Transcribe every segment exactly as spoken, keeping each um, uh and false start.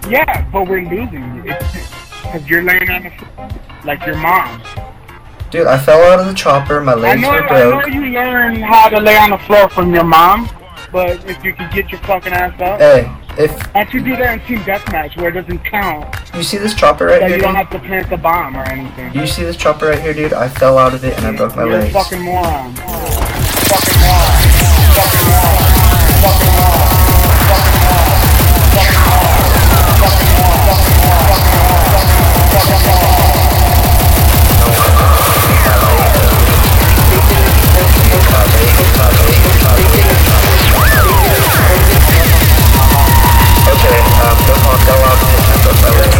Yeah, but we're losing. Because you're laying on the floor like your mom. Dude, I fell out of the chopper, my legs I know, were broke. I know you learned how to lay on the floor from your mom, but if you could get your fucking ass up. Hey, if... Why don't you do that in Team Deathmatch where it doesn't count? You see this chopper right that here, you don't dude? have to plant the bomb or anything. You see this chopper right here, dude? I fell out of it and I broke my You're legs. a fucking moron. Fucking moron. Fucking moron. Fucking moron. Fucking moron. Fucking moron. Fucking moron. Fucking moron. Okay, um, go on, go on, and broke my legs.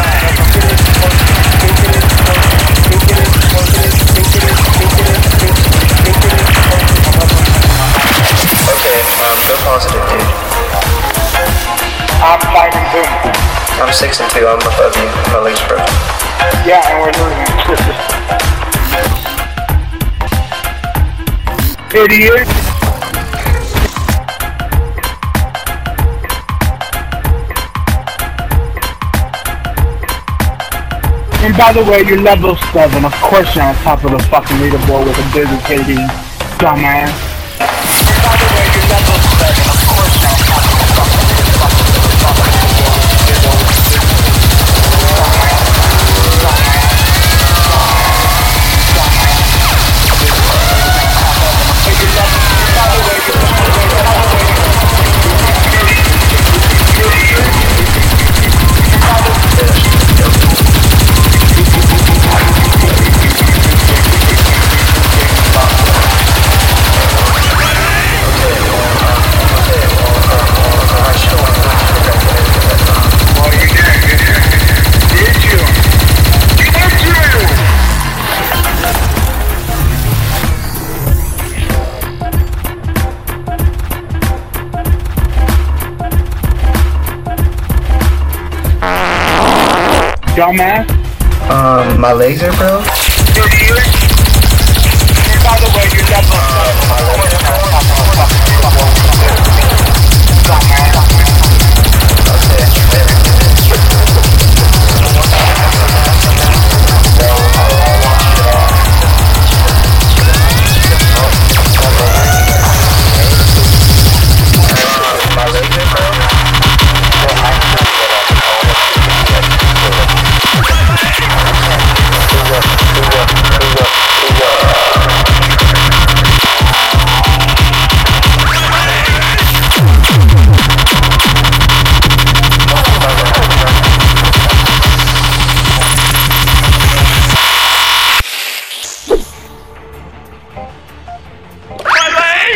Okay, um, go positive, dude. I'm five and two. I'm six and two, I'm above you, my legs broken. Yeah, and we're losing. Idiot. And by the way, you're level seven. Of course you're on top of the fucking leaderboard with a busy K D, dumbass. And by the way, you're level seven. Of course you're on top of the fucking leaderboard with a busy K D, dumbass. Um, my legs are broke. Idiot. And by the way, you're level seven. My legs are broke.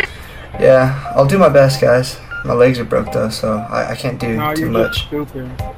Yeah, I'll do my best, guys. My legs are broke though, so I, I can't do No, too you're much. just stupid.